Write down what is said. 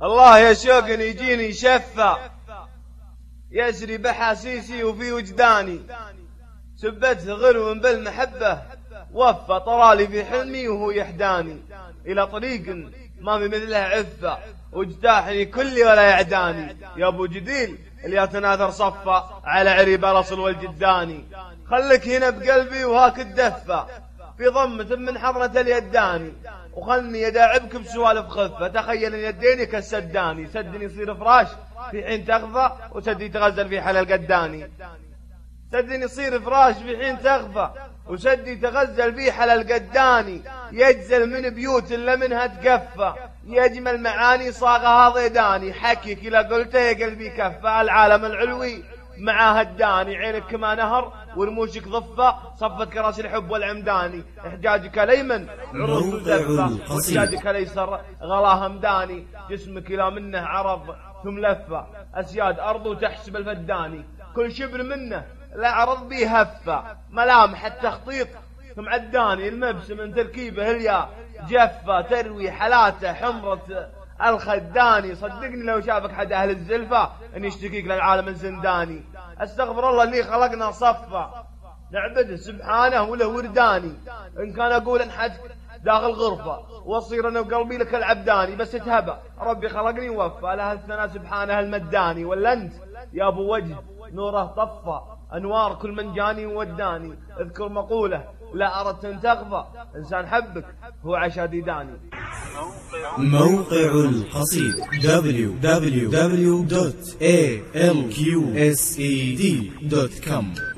الله يا شوق يجيني شفة يسري بحاسيسي وفي وجداني، سبت غرو بالمحبة وفى طرالي في حلمي وهو يحداني، إلى طريق ما بمثلها عفة واجتاحني كلي ولا يعداني. يا ابو جديل اللي يتناثر صفة على عريب الاصل والجداني، خلك هنا بقلبي وهاك الدفة في ضمة من حضرة اليداني، وخلني اداعبك بسوالف خفة. تخيل ان يديني كالسداني، سدني يصير فراش في حين تغفى وسدي يتغزل في حلال قداني. سدني يصير فراش في حين تغفى وسدي يتغزل في حلال قداني، يجزل من بيوت الا منها تقفى، يجمل معاني صاغها ضيداني. حكيك اذا قلت يا قلبي كفى، العالم العلوي معاه الداني، عينك كما نهر ورموشك ضفة، صفت كراس الحب والعمداني. احجاجك ليمن عروس زفة واحجاجك ليسر غلاها مداني، جسمك الى منه عرض ثم لفة، اسياد ارض وتحسب الفداني، كل شبر منه لا عرض بيه هفة، ملامح التخطيط ثم عداني، المبسم من تركيبه اليا جفة، تروي حلاته حمرة الخداني. صدقني لو شافك حد اهل الزلفة ان يشتكيك للعالم الزنداني. استغفر الله اللي خلقنا صفة نعبده سبحانه وله ورداني، ان كان اقول انحج داخل غرفة واصير انا وقلبي لك العبداني، بس اتهبى ربي خلقني ووفى له الثناء سبحانه المداني. ولا انت يا ابو وجه نوره طفى انوار كل من جاني ووداني، اذكر مقوله لا اردت ان تغفى، انسان حبك هو عشا ديداني. موقع القصيد www.alqsed.com